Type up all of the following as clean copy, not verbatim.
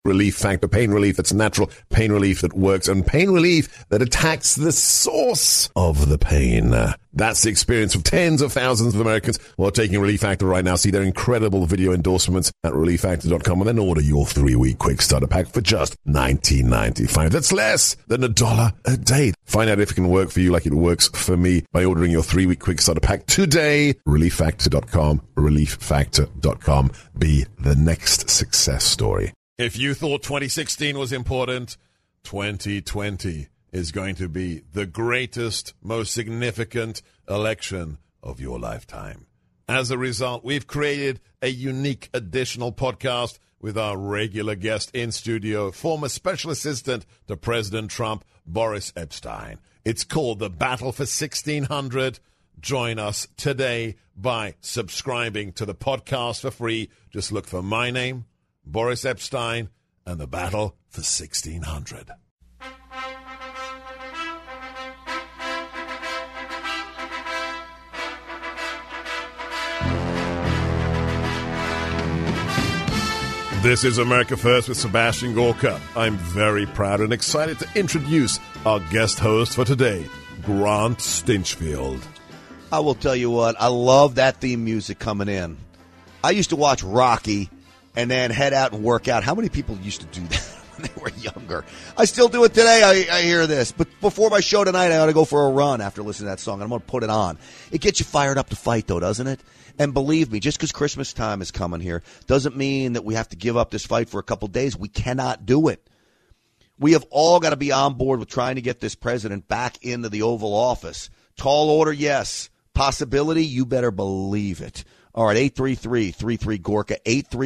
Relief Factor. Pain relief that's natural, pain relief that works, and pain relief that attacks the source of the pain. That's the experience of tens of thousands of Americans who are taking Relief Factor right now. See their incredible video endorsements at relieffactor.com and then order your 3-week quick starter pack for just $19.95. That's less than $1 a day. Find out if it can work for you like it works for me by ordering your 3-week quick starter pack today. relieffactor.com, relieffactor.com. Be the next success story. If you thought 2016 was important, 2020 is going to be the greatest, most significant election of your lifetime. As a result, we've created a unique additional podcast with our regular guest in studio, former special assistant to President Trump, Boris Epshteyn. It's called The Battle for 1600. Join us today by subscribing to the podcast for free. Just look for my name, Boris Epshteyn, and The Battle for 1600. This is America First with Sebastian Gorka. I'm very proud and excited to introduce our guest host for today, Grant Stinchfield. I will tell you what, I love that theme music coming in. I used to watch Rocky and then head out and work out. How many people used to do that when they were younger? I still do it today. I hear this. But before my show tonight, I ought to go for a run after listening to that song. I'm going to put it on. It gets you fired up to fight, though, doesn't it? And believe me, just because Christmas time is coming here doesn't mean that we have to give up this fight for a couple days. We cannot do it. We have all got to be on board with trying to get this president back into the Oval Office. Tall order, yes. Possibility, you better believe it. All right, 833-33-GORKA,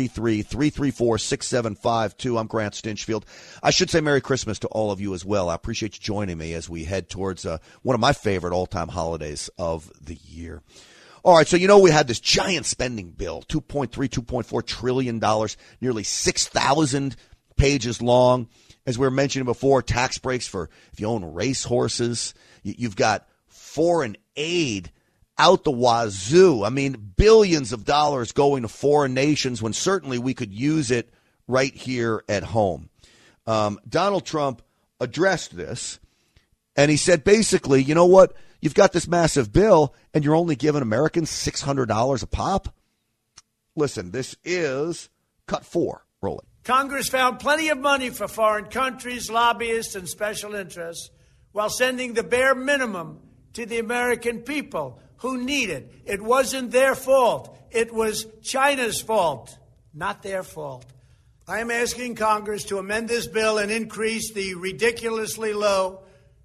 833-334-6752. I'm Grant Stinchfield. I should say Merry Christmas to all of you as well. I appreciate you joining me as we head towards one of my favorite all-time holidays of the year. All right, so we had this giant spending bill, $2.4 trillion, nearly 6,000 pages long. As we were mentioning before, tax breaks for if you own racehorses. You've got foreign aid out the wazoo. I mean, billions of dollars going to foreign nations when certainly we could use it right here at home. Donald Trump addressed this, and he said basically, you know what? You've got this massive bill, and you're only giving Americans $600 a pop? Listen, this is cut 4. Roll it. Congress found plenty of money for foreign countries, lobbyists, and special interests while sending the bare minimum to the American people who need it. It wasn't their fault. It was China's fault, not their fault. I am asking Congress to amend this bill and increase the ridiculously low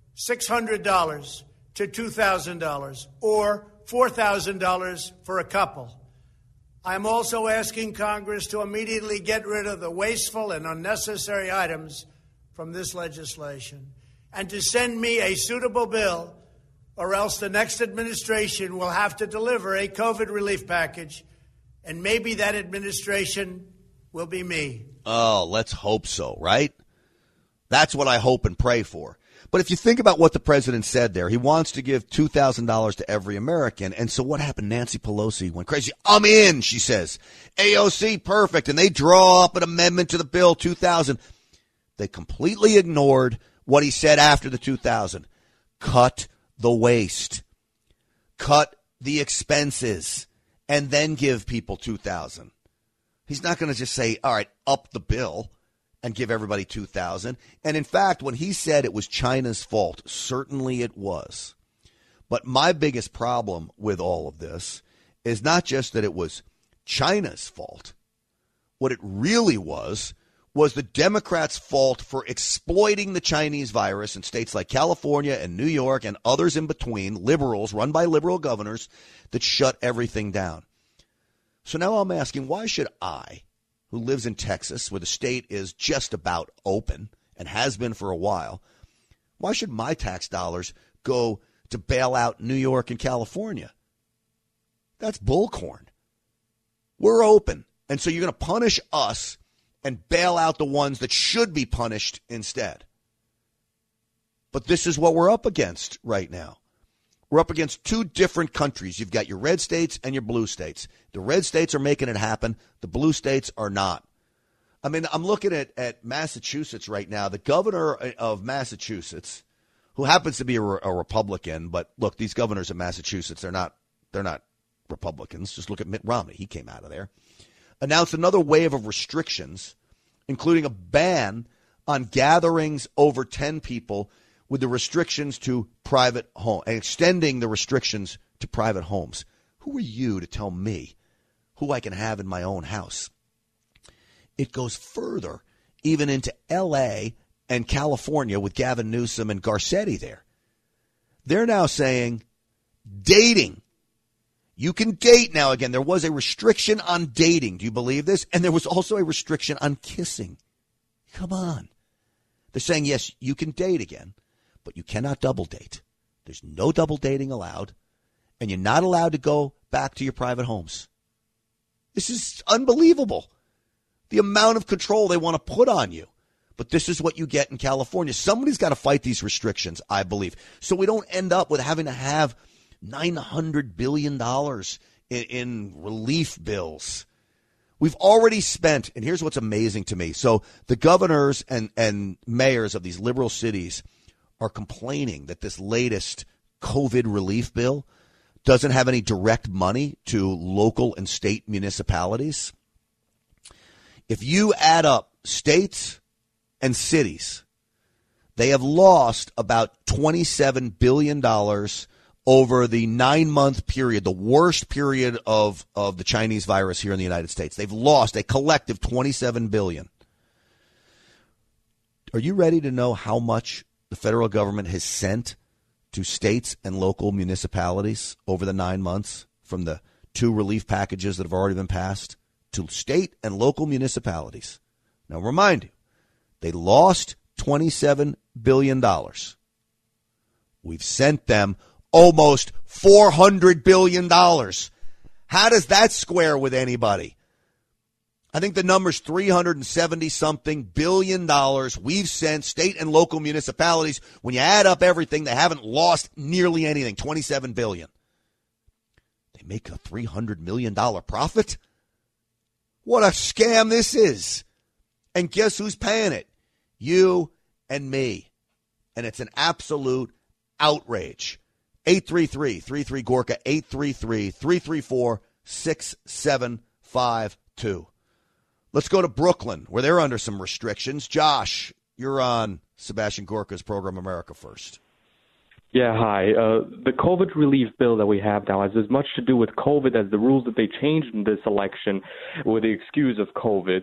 $600 to $2,000 or $4,000 for a couple. I'm also asking Congress to immediately get rid of the wasteful and unnecessary items from this legislation and to send me a suitable bill, or else the next administration will have to deliver a COVID relief package, and maybe that administration will be me. Oh, let's hope so, right? That's what I hope and pray for. But if you think about what the president said there, he wants to give $2,000 to every American. And so what happened? Nancy Pelosi went crazy. I'm in, she says. AOC, perfect. And they draw up an amendment to the bill, $2,000. They completely ignored what he said after the $2,000. Cut the waste. Cut the expenses. And then give people $2,000. He's not going to just say, all right, up the bill and give everybody $2,000. And in fact, when he said it was China's fault, certainly it was. But my biggest problem with all of this is not just that it was China's fault. What it really was the Democrats' fault for exploiting the Chinese virus in states like California and New York and others in between, liberals run by liberal governors that shut everything down. So now I'm asking, why should I, who lives in Texas, where the state is just about open and has been for a while, why should my tax dollars go to bail out New York and California? That's bullcorn. We're open, and so you're going to punish us and bail out the ones that should be punished instead. But this is what we're up against right now. We're up against two different countries. You've got your red states and your blue states. The red states are making it happen. The blue states are not. I mean, I'm looking at Massachusetts right now. The governor of Massachusetts, who happens to be a Republican, but look, these governors of Massachusetts, they're not Republicans. Just look at Mitt Romney. He came out of there. Announced another wave of restrictions, including a ban on gatherings over 10 people with the restrictions to private home and extending the restrictions to private homes. Who are you to tell me who I can have in my own house? It goes further, even into L.A. and California with Gavin Newsom and Garcetti there. They're now saying dating. You can date now again. There was a restriction on dating. Do you believe this? And there was also a restriction on kissing. Come on. They're saying, yes, you can date again, but you cannot double date. There's no double dating allowed, and you're not allowed to go back to your private homes. This is unbelievable. The amount of control they want to put on you. But this is what you get in California. Somebody's got to fight these restrictions, I believe, so we don't end up with having to have $900 billion in relief bills. We've already spent, and here's what's amazing to me. So the governors and mayors of these liberal cities are complaining that this latest COVID relief bill doesn't have any direct money to local and state municipalities. If you add up states and cities, they have lost about $27 billion over the 9-month period, the worst period of the Chinese virus here in the United States. They've lost a collective $27 billion. Are you ready to know how much the federal government has sent to states and local municipalities over the 9 months from the 2 relief packages that have already been passed to state and local municipalities? Now, remind you, they lost $27 billion. We've sent them almost $400 billion. How does that square with anybody? I think the number's $370-something billion we've sent state and local municipalities. When you add up everything, they haven't lost nearly anything, $27 billion. They make a $300 million profit? What a scam this is. And guess who's paying it? You and me. And it's an absolute outrage. 833-33-GORKA, 833-334-6752. Let's go to Brooklyn, where they're under some restrictions. Josh, you're on Sebastian Gorka's program, America First. Yeah, hi. The COVID relief bill that we have now has as much to do with COVID as the rules that they changed in this election with the excuse of COVID.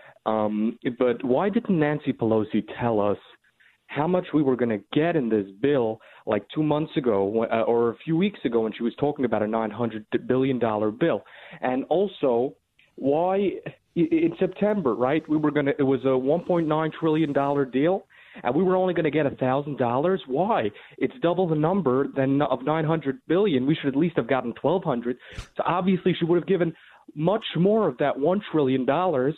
But why didn't Nancy Pelosi tell us how much we were going to get in this bill like 2 months ago or a few weeks ago when she was talking about a $900 billion bill? And also, why in September, right, it was a $1.9 trillion deal, and we were only going to get $1,000. Why? It's double the number of $900 billion. We should at least have gotten $1,200. So obviously she would have given much more of that $1 trillion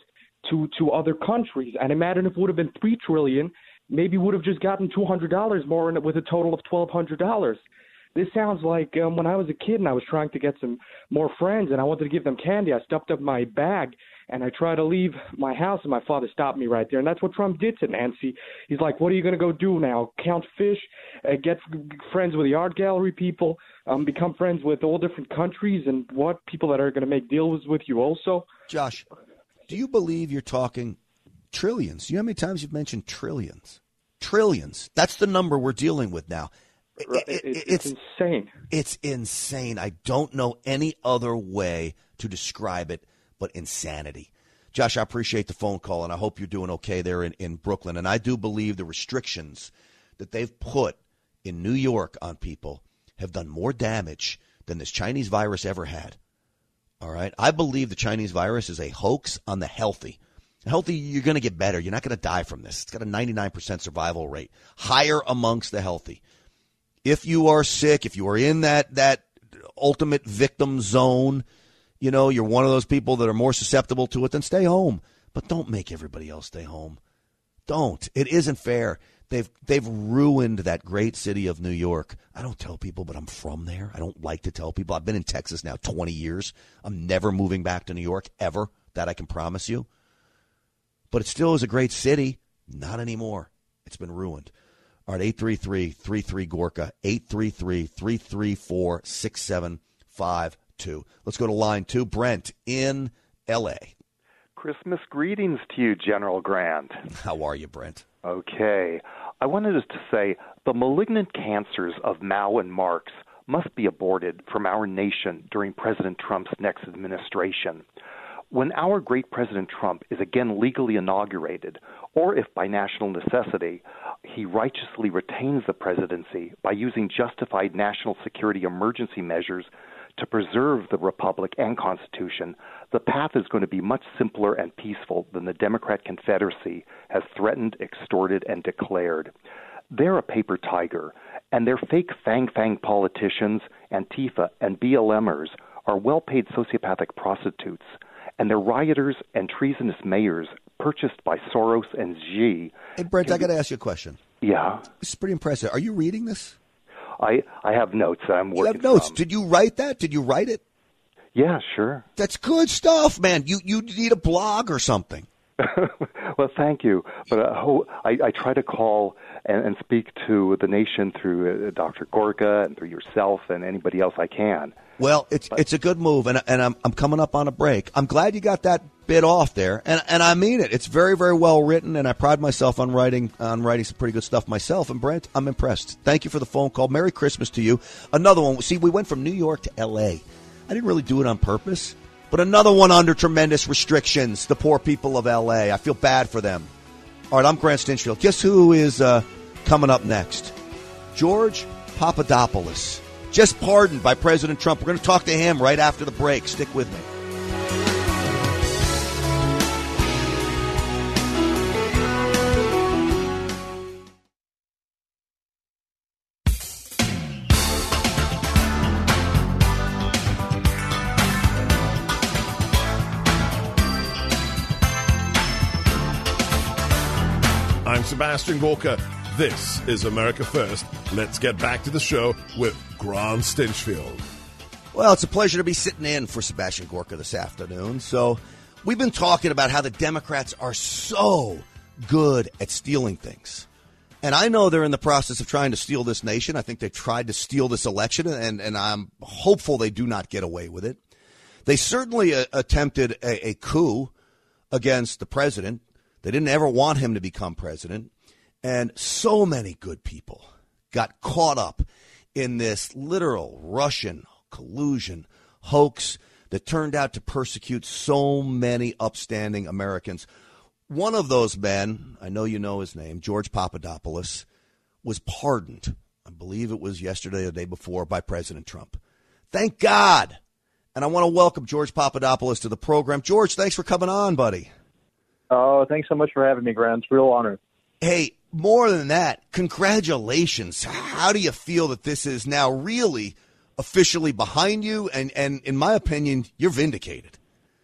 to other countries. And imagine if it would have been $3 trillion, maybe would have just gotten $200 more in it with a total of $1,200. This sounds like when I was a kid and I was trying to get some more friends and I wanted to give them candy. I stuffed up my bag and I tried to leave my house and my father stopped me right there. And that's what Trump did to Nancy. He's like, what are you going to go do now? Count fish, get friends with the art gallery people, become friends with all different countries and what people that are going to make deals with you also? Josh, do you believe you're talking trillions? You know how many times you've mentioned trillions? Trillions. That's the number we're dealing with now. It's insane. It's insane. I don't know any other way to describe it but insanity. Josh, I appreciate the phone call, and I hope you're doing okay there in Brooklyn. And I do believe the restrictions that they've put in New York on people have done more damage than this Chinese virus ever had. All right? I believe the Chinese virus is a hoax on the healthy. Healthy, you're going to get better. You're not going to die from this. It's got a 99% survival rate, higher amongst the healthy. If you are sick, if you are in that ultimate victim zone, you know, you're one of those people that are more susceptible to it, then stay home. But don't make everybody else stay home. Don't. It isn't fair. They've ruined that great city of New York. I don't tell people, but I'm from there. I don't like to tell people. I've been in Texas now 20 years. I'm never moving back to New York, ever. That I can promise you. but it still is a great city. Not anymore. It's been ruined. All right, 833-33-GORKA, 833-334-6752. Let's go to line 2. Brent in L.A. Christmas greetings to you, General Grant. How are you, Brent? Okay. I wanted to say the malignant cancers of Mao and Marx must be aborted from our nation during President Trump's next administration. When our great President Trump is again legally inaugurated, or if by national necessity he righteously retains the presidency by using justified national security emergency measures to preserve the Republic and Constitution, the path is going to be much simpler and peaceful than the Democrat Confederacy has threatened, extorted, and declared. They're a paper tiger, and their fake fang-fang politicians, Antifa, and BLMers are well-paid sociopathic prostitutes, and their rioters and treasonous mayors purchased by Soros and Xi. Hey, Brent, I got to ask you a question. Yeah? This is pretty impressive. Are you reading this? I have notes I'm working You have notes. from. Did you write that? Did you write it? Yeah, sure. That's good stuff, man. You need a blog or something. Well, thank you. But I try to call and speak to the nation through Dr. Gorka and through yourself and anybody else I can. Well, it's a good move, and I'm coming up on a break. I'm glad you got that bit off there, and I mean it. It's very, very well written, and I pride myself on writing some pretty good stuff myself. And Brent, I'm impressed. Thank you for the phone call. Merry Christmas to you. Another one. See, we went from New York to L.A. I didn't really do it on purpose, but another one under tremendous restrictions. The poor people of L.A. I feel bad for them. All right, I'm Grant Stinchfield. Guess who is coming up next? George Papadopoulos. Just pardoned by President Trump. We're going to talk to him right after the break. Stick with me. I'm Sebastian Gorka. This is America First. Let's get back to the show with Grant Stinchfield. Well, it's a pleasure to be sitting in for Sebastian Gorka this afternoon. So we've been talking about how the Democrats are so good at stealing things. And I know they're in the process of trying to steal this nation. I think they tried to steal this election, and I'm hopeful they do not get away with it. They certainly attempted a coup against the president. They didn't ever want him to become president. And so many good people got caught up in this literal Russian collusion hoax that turned out to persecute so many upstanding Americans. One of those men, I know you know his name, George Papadopoulos, was pardoned. I believe it was yesterday or the day before by President Trump. Thank God. And I want to welcome George Papadopoulos to the program. George, thanks for coming on, buddy. Oh, thanks so much for having me, Grant. It's a real honor. Hey, more than that, congratulations. How do you feel that this is now really officially behind you? And in my opinion, you're vindicated.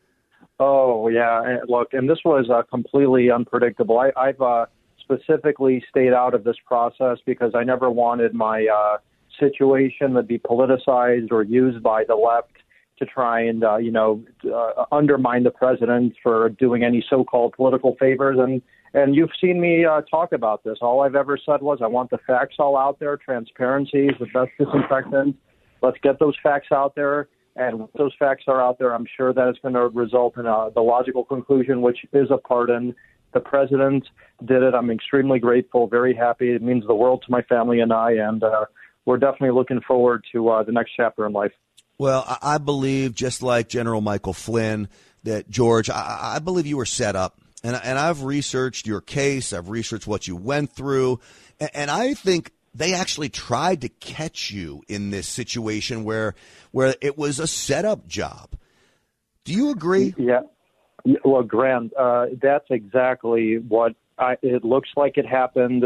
Oh, yeah. Look, and this was completely unpredictable. I've specifically stayed out of this process because I never wanted my situation to be politicized or used by the left to try and, undermine the president for doing any so-called political favors. And you've seen me talk about this. All I've ever said was I want the facts all out there. Transparency is the best disinfectant. Let's get those facts out there. And once those facts are out there, I'm sure that it's going to result in the logical conclusion, which is a pardon. The president did it. I'm extremely grateful, very happy. It means the world to my family and I. And we're definitely looking forward to the next chapter in life. Well, I believe, just like General Michael Flynn, that, George, I believe you were set up. And I've researched your case. I've researched what you went through. And I think they actually tried to catch you in this situation where it was a setup job. Do you agree? Yeah. Well, Grant, that's exactly what it looks like it happened.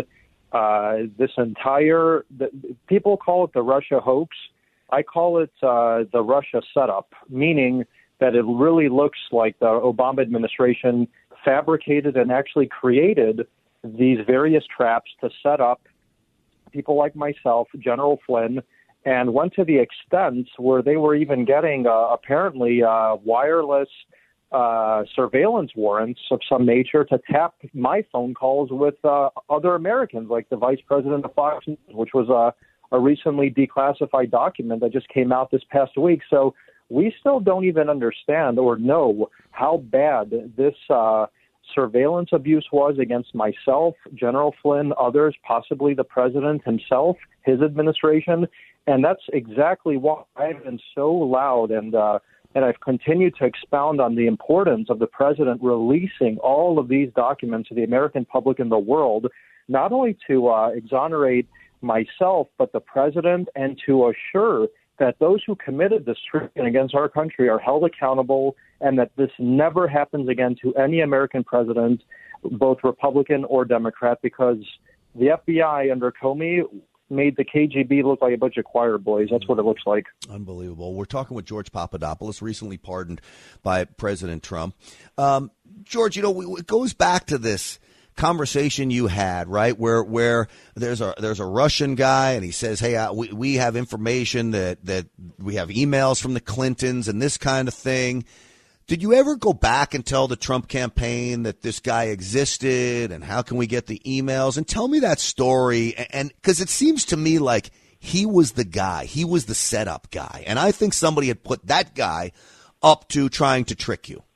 People call it the Russia hoax. I call it the Russia setup, meaning that it really looks like the Obama administration fabricated and actually created these various traps to set up people like myself, General Flynn, and went to the extent where they were even getting apparently wireless surveillance warrants of some nature to tap my phone calls with other Americans, like the vice president of Fox News, which was a recently declassified document that just came out this past week. So we still don't even understand or know how bad this surveillance abuse was against myself, General Flynn, others, possibly the president himself, his administration. And that's exactly why I've been so loud and I've continued to expound on the importance of the president releasing all of these documents to the American public and the world, not only to exonerate myself, but the president, and to assure that those who committed this treason against our country are held accountable, and that this never happens again to any American president, both Republican or Democrat, because the FBI under Comey made the KGB look like a bunch of choir boys. That's what it looks like. Unbelievable. We're talking with George Papadopoulos, recently pardoned by President Trump. George, it goes back to this conversation you had, right, where there's a Russian guy and he says, hey, we have information that we have emails from the Clintons and this kind of thing. Did you ever go back and tell the Trump campaign that this guy existed and how can we get the emails? And tell me that story. And because it seems to me like he was the guy. He was the setup guy. And I think somebody had put that guy up to trying to trick you.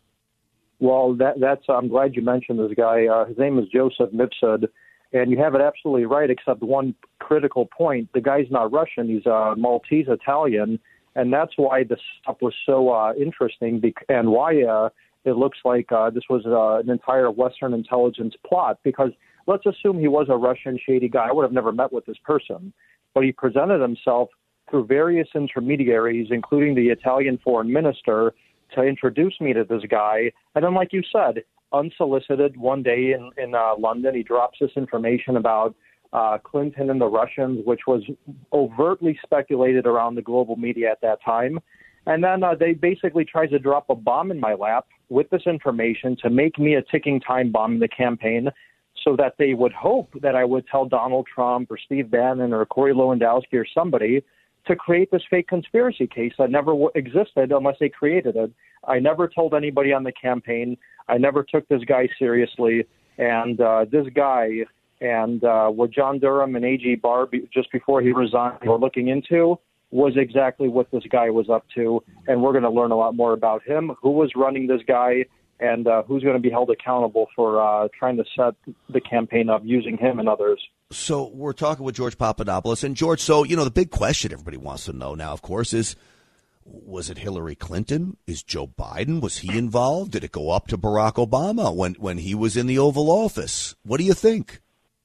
Well, that's I'm glad you mentioned this guy. His name is Joseph Mifsud. And you have it absolutely right, except one critical point. The guy's not Russian. He's Maltese Italian. And that's why this stuff was so interesting, and why it looks like this was an entire Western intelligence plot. Because let's assume he was a Russian shady guy. I would have never met with this person. But he presented himself through various intermediaries, including the Italian foreign minister, to introduce me to this guy. And then, like you said, unsolicited, one day in London, he drops this information about Clinton and the Russians, which was overtly speculated around the global media at that time. And then they basically tried to drop a bomb in my lap with this information to make me a ticking time bomb in the campaign, so that they would hope that I would tell Donald Trump or Steve Bannon or Corey Lewandowski or somebody to create this fake conspiracy case that never existed unless they created it. I never told anybody on the campaign. I never took this guy seriously. And this guy and what John Durham and A.G. Barr, just before he resigned, were looking into was exactly what this guy was up to. And we're going to learn a lot more about him, who was running this guy, and who's going to be held accountable for trying to set the campaign up using him and others. So we're talking with George Papadopoulos. And, George, so, the big question everybody wants to know now, of course, is, was it Hillary Clinton? Is Joe Biden? Was he involved? Did it go up to Barack Obama when he was in the Oval Office? What do you think?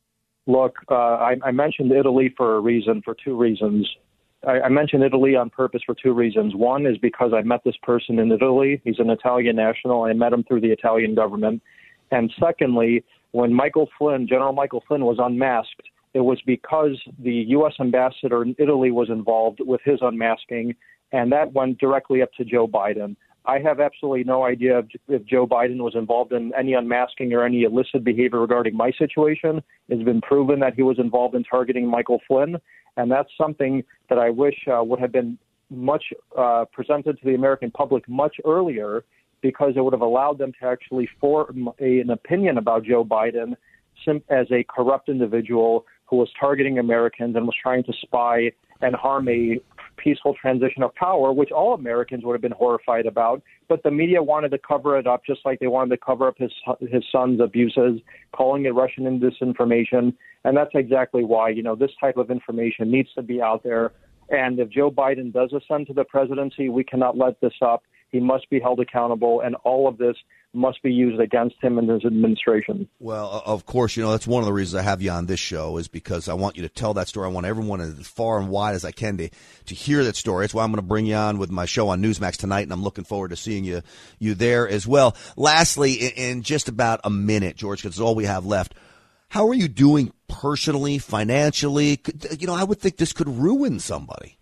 Look, I mentioned Italy for two reasons. I mentioned Italy on purpose for two reasons. One is because I met this person in Italy. He's an Italian national. I met him through the Italian government. And secondly, when General Michael Flynn was unmasked, it was because the U.S. ambassador in Italy was involved with his unmasking, and that went directly up to Joe Biden. I have absolutely no idea if Joe Biden was involved in any unmasking or any illicit behavior regarding my situation. It's been proven that he was involved in targeting Michael Flynn, and that's something that I wish would have been much presented to the American public much earlier, because it would have allowed them to actually form an opinion about Joe Biden as a corrupt individual who was targeting Americans and was trying to spy and harm a peaceful transition of power, which all Americans would have been horrified about. But the media wanted to cover it up, just like they wanted to cover up his son's abuses, calling it Russian disinformation. And that's exactly why, this type of information needs to be out there. And if Joe Biden does ascend to the presidency, we cannot let this up. He must be held accountable, and all of this must be used against him and his administration. Well, of course, that's one of the reasons I have you on this show, is because I want you to tell that story. I want everyone as far and wide as I can to hear that story. That's why I'm going to bring you on with my show on Newsmax tonight, and I'm looking forward to seeing you there as well. Lastly, in just about a minute, George, because it's all we have left, how are you doing personally, financially? I would think this could ruin somebody.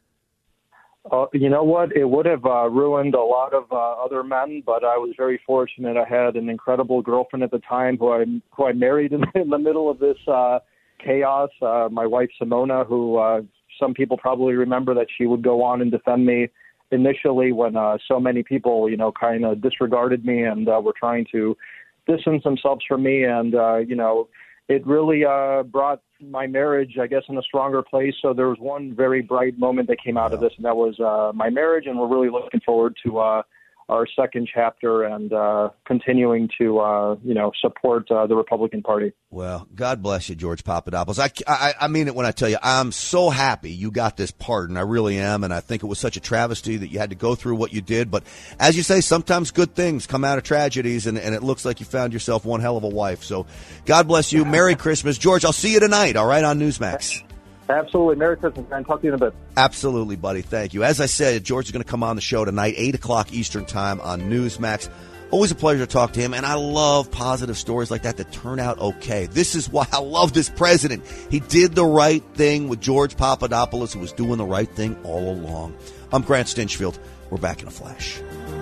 You know what? It would have ruined a lot of other men, but I was very fortunate. I had an incredible girlfriend at the time who I married in the middle of this chaos. My wife, Simona, who some people probably remember that she would go on and defend me initially when so many people, kind of disregarded me and were trying to distance themselves from me. And, it really brought my marriage, I guess, in a stronger place. So there was one very bright moment that came out of this, and that was my marriage. And we're really looking forward to our second chapter and continuing to, support the Republican Party. Well, God bless you, George Papadopoulos. I mean it when I tell you, I'm so happy you got this pardon. I really am, and I think it was such a travesty that you had to go through what you did. But as you say, sometimes good things come out of tragedies, and it looks like you found yourself one hell of a wife. So God bless you. Merry Christmas. George, I'll see you tonight, all right, on Newsmax. Absolutely. Merry Christmas, man. Talk to you in a bit. Absolutely, buddy. Thank you. As I said, George is going to come on the show tonight, 8 o'clock Eastern Time on Newsmax. Always a pleasure to talk to him, and I love positive stories like that turn out okay. This is why I love this president. He did the right thing with George Papadopoulos, who was doing the right thing all along. I'm Grant Stinchfield. We're back in a flash.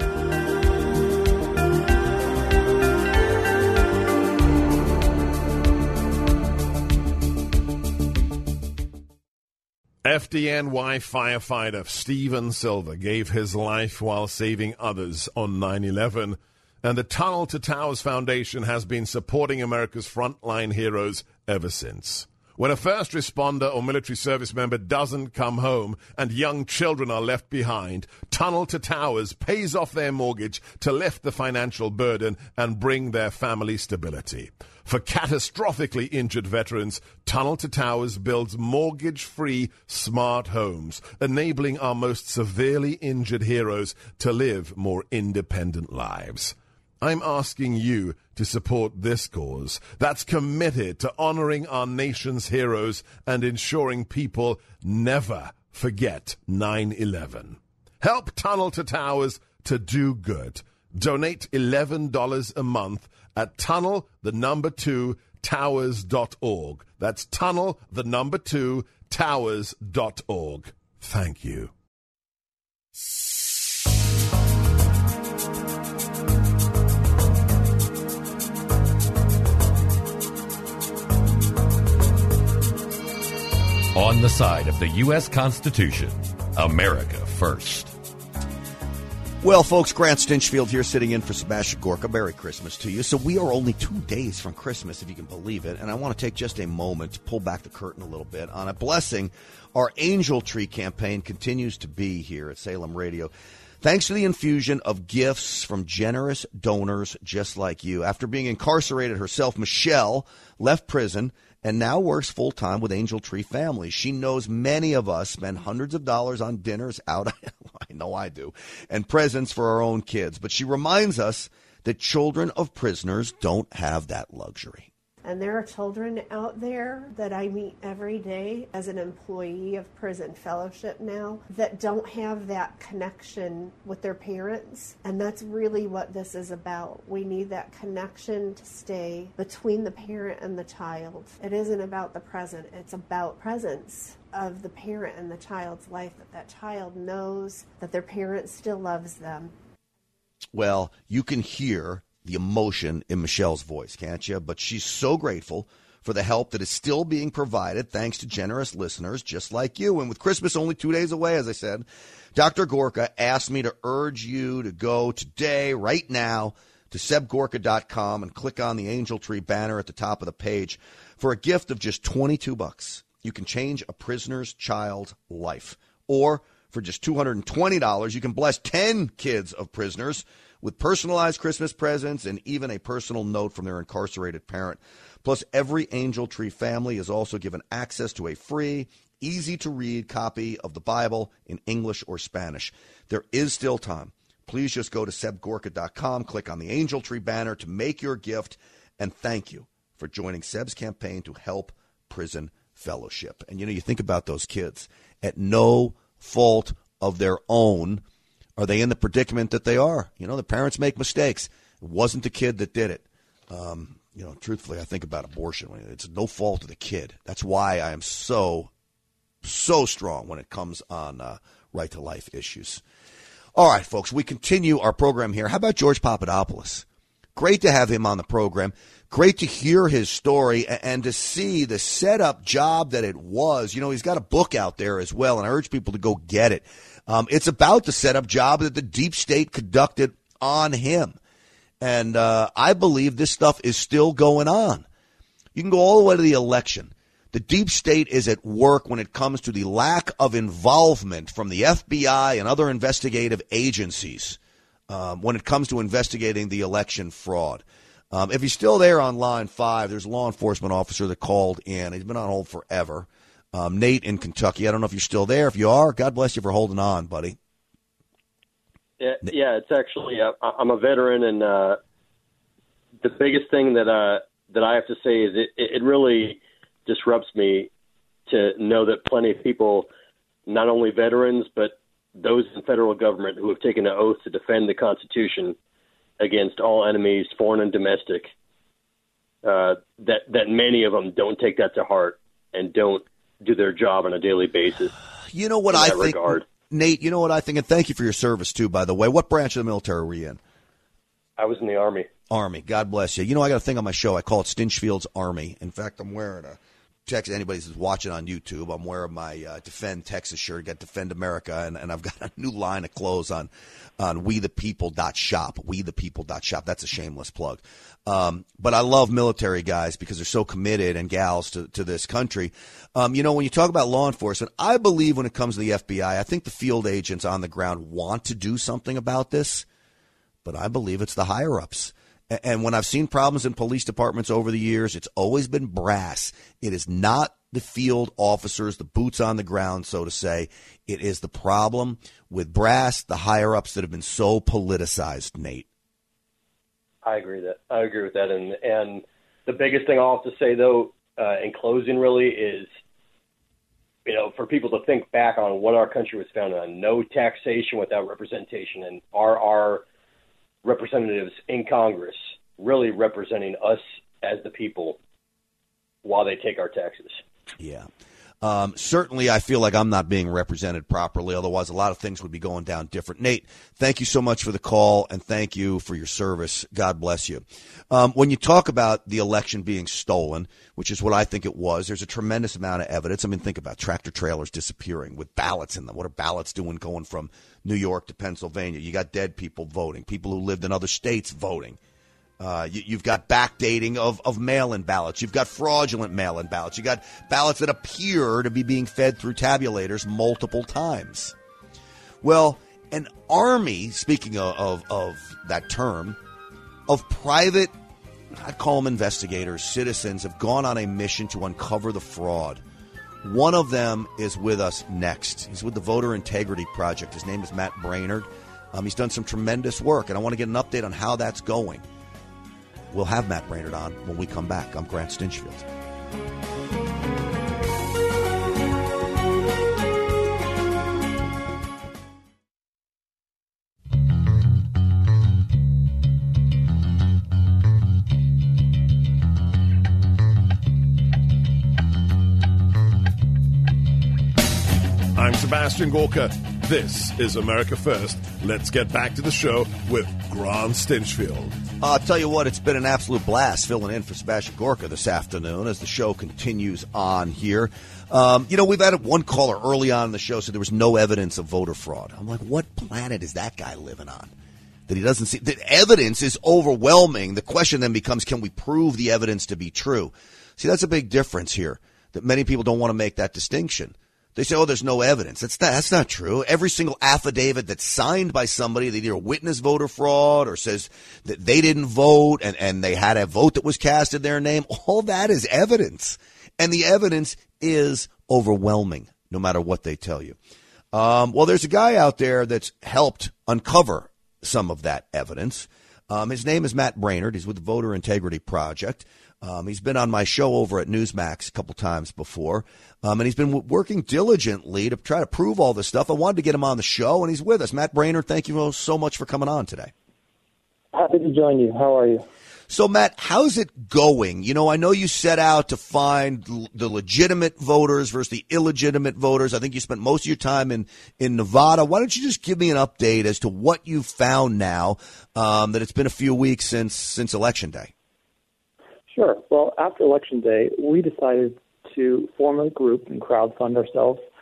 FDNY firefighter Steven Silver gave his life while saving others on 9/11, and the Tunnel to Towers Foundation has been supporting America's frontline heroes ever since. When a first responder or military service member doesn't come home and young children are left behind, Tunnel to Towers pays off their mortgage to lift the financial burden and bring their family stability. For catastrophically injured veterans, Tunnel to Towers builds mortgage-free smart homes, enabling our most severely injured heroes to live more independent lives. I'm asking you to support this cause that's committed to honoring our nation's heroes and ensuring people never forget 9/11. Help Tunnel to Towers to do good. Donate $11 a month at tunnel2towers.org. That's tunnel2towers.org. Thank you. On the side of the U.S. Constitution, America first. Well, folks, Grant Stinchfield here sitting in for Sebastian Gorka. Merry Christmas to you. So we are only 2 days from Christmas, if you can believe it. And I want to take just a moment to pull back the curtain a little bit on a blessing. Our Angel Tree campaign continues to be here at Salem Radio, thanks to the infusion of gifts from generous donors just like you. After being incarcerated herself, Michelle left prison and now works full-time with Angel Tree Families. She knows many of us spend hundreds of dollars on dinners out, I know I do, and presents for our own kids. But she reminds us that children of prisoners don't have that luxury. And there are children out there that I meet every day as an employee of Prison Fellowship now that don't have that connection with their parents. And that's really what this is about. We need that connection to stay between the parent and the child. It isn't about the present. It's about presence of the parent in the child's life, that child knows that their parent still loves them. Well, you can hear the emotion in Michelle's voice, can't you? But she's so grateful for the help that is still being provided thanks to generous listeners just like you. And with Christmas only 2 days away, as I said, Dr. Gorka asked me to urge you to go today, right now, to sebgorka.com and click on the Angel Tree banner at the top of the page. For a gift of just $22, you can change a prisoner's child's life. Or for just $220, you can bless 10 kids of prisoners with personalized Christmas presents and even a personal note from their incarcerated parent. Plus, every Angel Tree family is also given access to a free, easy-to-read copy of the Bible in English or Spanish. There is still time. Please just go to sebgorka.com, click on the Angel Tree banner to make your gift, and thank you for joining Seb's campaign to help Prison Fellowship. And, you think about those kids. At no fault of their own are they in the predicament that they are. The parents make mistakes. It wasn't the kid that did it. Truthfully, I think about abortion. It's no fault of the kid. That's why I am so strong when it comes on right to life issues. All right, folks, we continue our program here. How about George Papadopoulos? Great to have him on the program. Great to hear his story and to see the setup job that it was. He's got a book out there as well, and I urge people to go get it. It's about the setup job that the deep state conducted on him. And I believe this stuff is still going on. You can go all the way to the election. The deep state is at work when it comes to the lack of involvement from the FBI and other investigative agencies when it comes to investigating the election fraud. If you're still there on line 5, there's a law enforcement officer that called in. He's been on hold forever. Nate in Kentucky. I don't know if you're still there. If you are, God bless you for holding on, buddy. Yeah, it's actually I'm a veteran, and the biggest thing that I have to say is it really disrupts me to know that plenty of people, not only veterans, but those in federal government who have taken an oath to defend the Constitution against all enemies, foreign and domestic, that many of them don't take that to heart and don't do their job on a daily basis. You know what I think, Nate, you know what I think, and thank you for your service, too, by the way. What branch of the military were you in? I was in the Army. Army. God bless you. You know, I got a thing on my show. I call it Stinchfield's Army. In fact, I'm wearing a Texas. Anybody who's watching on YouTube, I'm wearing my Defend Texas shirt. Got Defend America, and I've got a new line of clothes on WeThePeople.shop. WeThePeople.shop. That's a shameless plug. But I love military guys because they're so committed, and gals, to this country. You know, when you talk about law enforcement, I believe when it comes to the FBI, I think the field agents on the ground want to do something about this, but I believe it's the higher-ups. And when I've seen problems in police departments over the years, it's always been brass. It is not the field officers, the boots on the ground, so to say. It is the problem with brass, the higher-ups that have been so politicized, Nate. I agree with that. And the biggest thing I'll have to say, though, in closing, really, is, you know, for people to think back on what our country was founded on: no taxation without representation, and our representatives in Congress really representing us as the people while they take our taxes. Yeah. Certainly, I feel like I'm not being represented properly. Otherwise, a lot of things would be going down different. Nate, thank you so much for the call, and thank you for your service. God bless you. When you talk about the election being stolen, which is what I think it was, there's a tremendous amount of evidence. I mean, think about tractor trailers disappearing with ballots in them. What are ballots doing going from New York to Pennsylvania? You got dead people voting, people who lived in other states voting. You've got backdating of mail-in ballots. You've got fraudulent mail-in ballots. You've got ballots that appear to be being fed through tabulators multiple times. Well, an army, speaking of that term, of private, I'd call them investigators, citizens, have gone on a mission to uncover the fraud. One of them is with us next. He's with the Voter Integrity Project. His name is Matt Brainerd. He's done some tremendous work, and I want to get an update on how that's going. We'll have Matt Brainerd on when we come back. I'm Grant Stinchfield. I'm Sebastian Gorka. This is America First. Let's get back to the show with Grant Stinchfield. I'll tell you what, it's been an absolute blast filling in for Sebastian Gorka this afternoon as the show continues on here. You know, we've had one caller early on in the show said there was no evidence of voter fraud. I'm like, what planet is that guy living on? That he doesn't see. The evidence is overwhelming. The question then becomes, can we prove the evidence to be true? See, that's a big difference here, that many people don't want to make that distinction. They say, oh, there's no evidence. That's not true. Every single affidavit that's signed by somebody that either witnessed voter fraud or says that they didn't vote and they had a vote that was cast in their name, all that is evidence. And the evidence is overwhelming, no matter what they tell you. Well, there's a guy out there that's helped uncover some of that evidence. His name is Matt Brainerd. He's with the Voter Integrity Project. He's been on my show over at Newsmax a couple times before, and he's been working diligently to try to prove all this stuff. I wanted to get him on the show, and he's with us. Matt Brainerd, thank you so much for coming on today. Happy to join you. How are you? So, Matt, how's it going? You know, I know you set out to find the legitimate voters versus the illegitimate voters. I think you spent most of your time in Nevada. Why don't you just give me an update as to what you found now that it's been a few weeks since Election Day? Sure. Well, after Election Day, we decided to form a group and crowdfund ourselves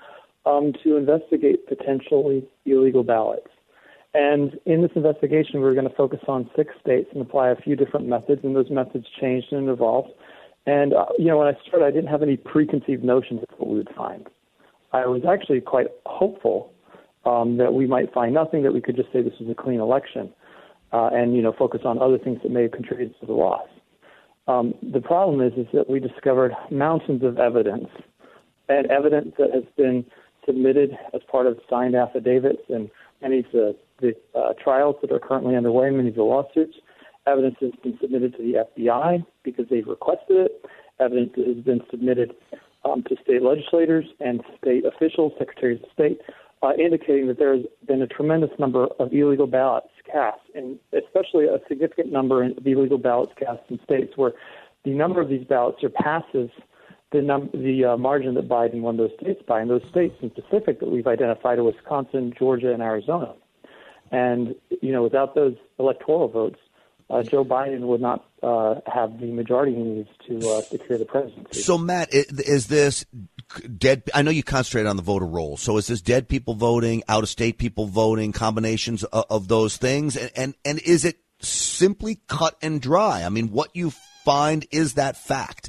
to investigate potentially illegal ballots. And in this investigation, we're going to focus on 6 states and apply a few different methods, and those methods changed and evolved. And, when I started, I didn't have any preconceived notions of what we would find. I was actually quite hopeful that we might find nothing, that we could just say this was a clean election and, focus on other things that may have contributed to the loss. The problem is that we discovered mountains of evidence, and evidence that has been submitted as part of signed affidavits and many of the trials that are currently underway, many of the lawsuits. Evidence has been submitted to the FBI because they've requested it. Evidence that has been submitted to state legislators and state officials, secretaries of state, indicating that there has been a tremendous number of illegal ballots cast, and especially a significant number of illegal ballots cast in states where the number of these ballots surpasses the margin that Biden won those states by. And those states in specific that we've identified are Wisconsin, Georgia, and Arizona. And, without those electoral votes, Joe Biden would not have the majority he needs to secure the presidency. So, Matt, is this dead? I know you concentrate on the voter roll. So is this dead people voting, out-of-state people voting, combinations of those things? And is it simply cut and dry? I mean, what you find is that fact?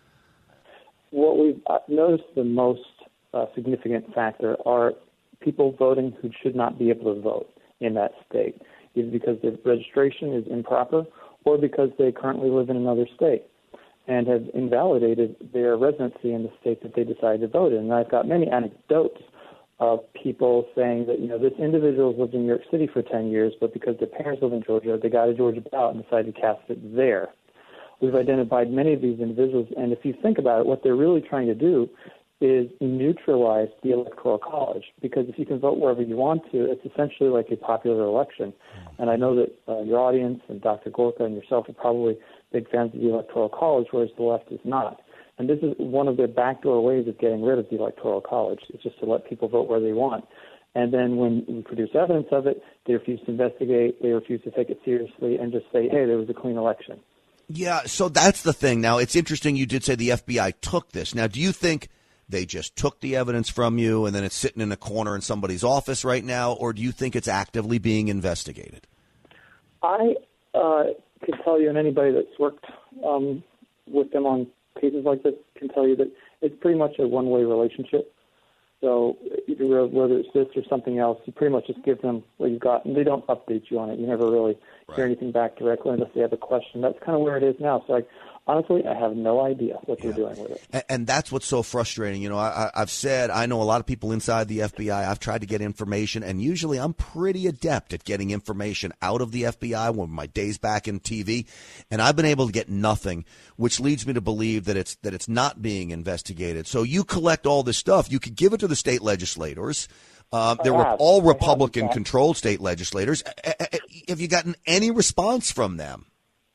What we've noticed the most significant factor are people voting who should not be able to vote in that state, either because their registration is improper or because they currently live in another state and have invalidated their residency in the state that they decided to vote in. And I've got many anecdotes of people saying that, this individual has lived in New York City for 10 years, but because their parents live in Georgia, they got a Georgia ballot and decided to cast it there. We've identified many of these individuals, and if you think about it, what they're really trying to do is neutralize the Electoral College, because if you can vote wherever you want to, it's essentially like a popular election. And I know that your audience and Dr. Gorka and yourself are probably big fans of the Electoral College, whereas the left is not. And this is one of their backdoor ways of getting rid of the Electoral College, is just to let people vote where they want. And then when we produce evidence of it, they refuse to investigate, they refuse to take it seriously, and just say, hey, there was a clean election. Yeah, so that's the thing. Now, it's interesting you did say the FBI took this. Now, do you think they just took the evidence from you and then it's sitting in a corner in somebody's office right now, or do you think it's actively being investigated? I can tell you, and anybody that's worked with them on cases like this can tell you that it's pretty much a one-way relationship. So either whether it's this or something else, you pretty much just give them what you've got, and they don't update you on it. You never really hear anything back directly unless they have a question. That's kind of where it is now. So honestly, I have no idea what they're doing with it. And that's what's so frustrating. I've said I know a lot of people inside the FBI. I've tried to get information, and usually I'm pretty adept at getting information out of the FBI when my days back in TV, and I've been able to get nothing, which leads me to believe that it's not being investigated. So you collect all this stuff. You could give it to the state legislators. There were all Republican-controlled state legislators. Have you gotten any response from them?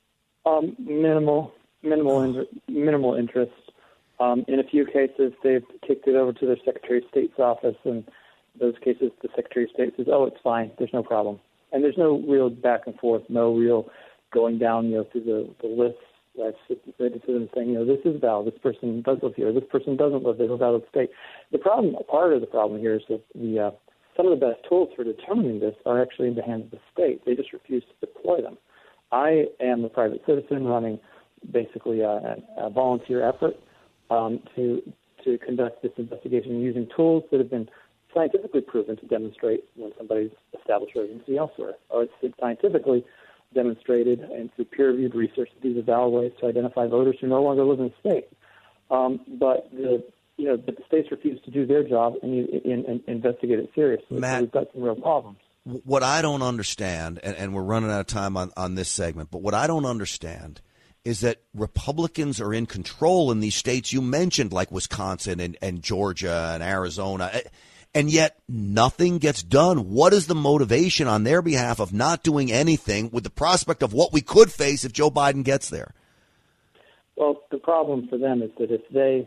Minimal interest. In a few cases, they've kicked it over to their Secretary of State's office, and in those cases, the Secretary of State says, "Oh, it's fine. There's no problem." And there's no real back and forth, no real going down, through the list. I've submitted to them saying, this is valid. This person does live here. This person doesn't live there. They live out of the state. Part of the problem here is that some of the best tools for determining this are actually in the hands of the state. They just refuse to deploy them. I am a private citizen running basically a volunteer effort to conduct this investigation using tools that have been scientifically proven to demonstrate when somebody's established residency elsewhere. Or it's scientifically demonstrated and through peer-reviewed research that these are valid ways to identify voters who no longer live in the state. But the states refuse to do their job and investigate it seriously. Matt, so we've got some real problems. What I don't understand, and we're running out of time on this segment, but what I don't understand is that Republicans are in control in these states you mentioned, like Wisconsin and Georgia and Arizona, and yet nothing gets done. What is the motivation on their behalf of not doing anything with the prospect of what we could face if Joe Biden gets there? Well, the problem for them is that if they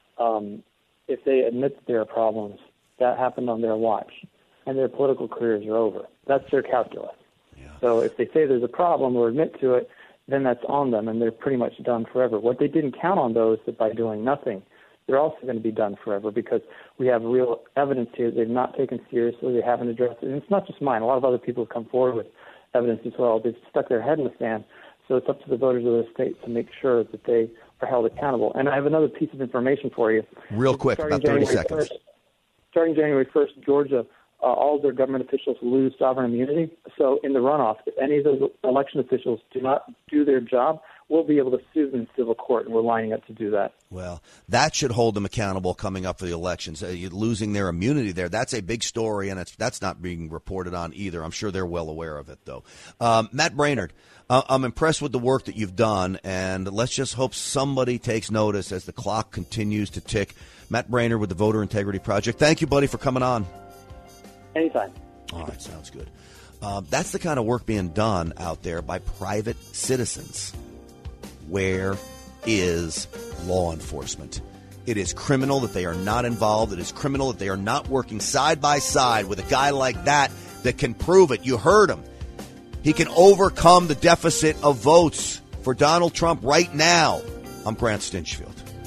admit that there are problems, that happened on their watch, and their political careers are over. That's their calculus. Yeah. So if they say there's a problem or admit to it, then that's on them, and they're pretty much done forever. What they didn't count on, though, is that by doing nothing, they're also going to be done forever because we have real evidence here they've not taken seriously. They haven't addressed it. And it's not just mine. A lot of other people have come forward with evidence as well. They've stuck their head in the sand. So it's up to the voters of the state to make sure that they are held accountable. And I have another piece of information for you. Real quick, about 30 seconds. Starting January 1st, Georgia, all of their government officials lose sovereign immunity. So in the runoff, if any of those election officials do not do their job, we'll be able to sue them in civil court, and we're lining up to do that. Well, that should hold them accountable coming up for the elections. Losing their immunity there, that's a big story, and that's not being reported on either. I'm sure they're well aware of it, though. Matt Braynard, I'm impressed with the work that you've done, and let's just hope somebody takes notice as the clock continues to tick. Matt Braynard with the Voter Integrity Project. Thank you, buddy, for coming on. Anytime. All right, sounds good. That's the kind of work being done out there by private citizens. Where is law enforcement? It is criminal that they are not involved. It is criminal that they are not working side by side with a guy like that can prove it. You heard him. He can overcome the deficit of votes for Donald Trump right now. I'm Grant Stinchfield.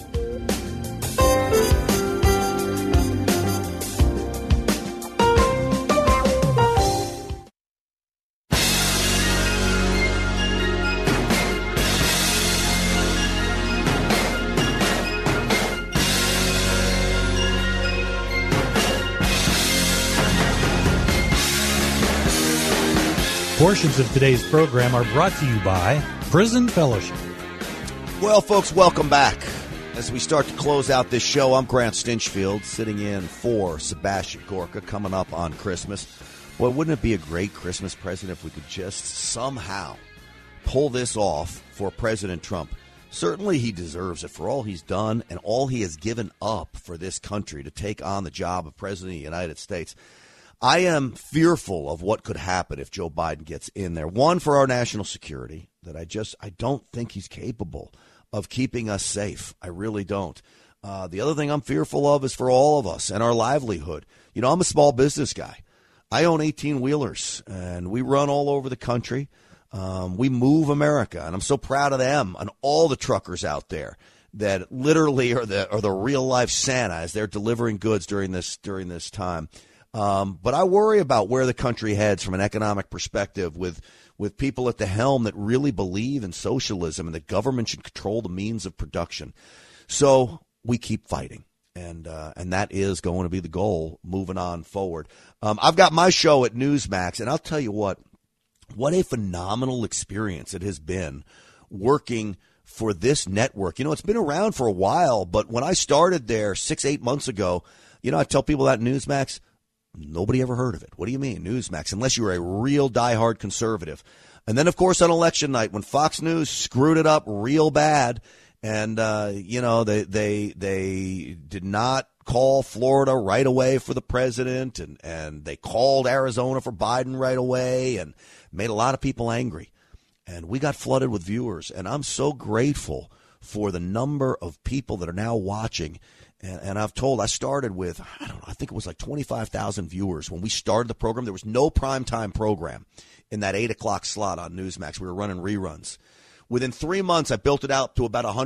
Portions of today's program are brought to you by Prison Fellowship. Well, folks, welcome back. As we start to close out this show, I'm Grant Stinchfield, sitting in for Sebastian Gorka, coming up on Christmas. Boy, wouldn't it be a great Christmas present if we could just somehow pull this off for President Trump? Certainly he deserves it for all he's done and all he has given up for this country to take on the job of President of the United States. I am fearful of what could happen if Joe Biden gets in there. One, for our national security, that I don't think he's capable of keeping us safe. I really don't. The other thing I'm fearful of is for all of us and our livelihood. You know, I'm a small business guy. I own 18-wheelers, and we run all over the country. We move America, and I'm so proud of them and all the truckers out there that literally are the real-life Santa as they're delivering goods during this time. But I worry about where the country heads from an economic perspective with people at the helm that really believe in socialism and that government should control the means of production. So we keep fighting, and that is going to be the goal moving on forward. I've got my show at Newsmax, and I'll tell you what a phenomenal experience it has been working for this network. You know, it's been around for a while, but when I started there 6-8 months ago, you know, I tell people that Newsmax, nobody ever heard of it. What do you mean, Newsmax? Unless you were a real diehard conservative. And then, of course, on election night, when Fox News screwed it up real bad, and you know, they did not call Florida right away for the president, and they called Arizona for Biden right away, and made a lot of people angry. And we got flooded with viewers, and I'm so grateful for the number of people that are now watching. And I started with, I think it was like 25,000 viewers. When we started the program, there was no primetime program in that 8 o'clock slot on Newsmax. We were running reruns. Within 3 months, I built it out to about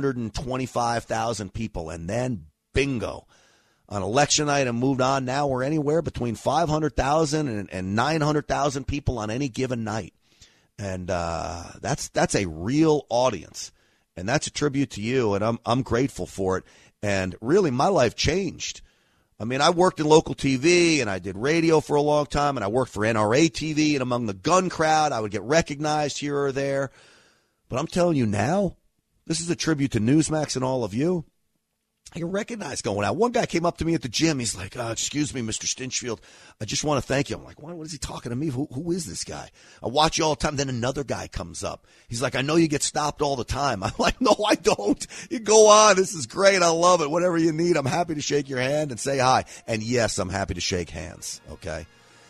125,000 people. And then, bingo, on election night and moved on. Now we're anywhere between 500,000 and 900,000 people on any given night. And that's a real audience. And that's a tribute to you, and I'm grateful for it. And really, my life changed. I mean, I worked in local TV, and I did radio for a long time, and I worked for NRA TV, and among the gun crowd, I would get recognized here or there. But I'm telling you now, this is a tribute to Newsmax and all of you. I get recognized going out. One guy came up to me at the gym. He's like, excuse me, Mr. Stinchfield, I just want to thank you. I'm like, what is he talking to me? Who is this guy? I watch you all the time. Then another guy comes up. He's like, I know you get stopped all the time. I'm like, no, I don't. You go on. This is great. I love it. Whatever you need, I'm happy to shake your hand and say hi. And yes, I'm happy to shake hands. Okay.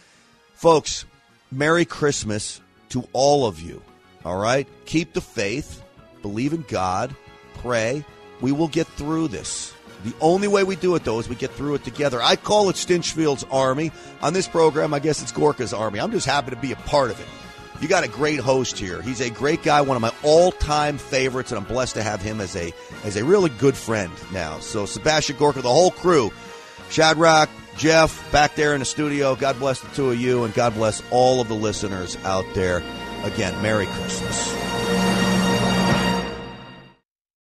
Folks, Merry Christmas to all of you. All right. Keep the faith. Believe in God. Pray. We will get through this. The only way we do it, though, is we get through it together. I call it Stinchfield's Army. On this program, I guess it's Gorka's Army. I'm just happy to be a part of it. You got a great host here. He's a great guy, one of my all-time favorites, and I'm blessed to have him as a really good friend now. So Sebastian Gorka, the whole crew, Shadrach, Jeff, back there in the studio, God bless the two of you, and God bless all of the listeners out there. Again, Merry Christmas.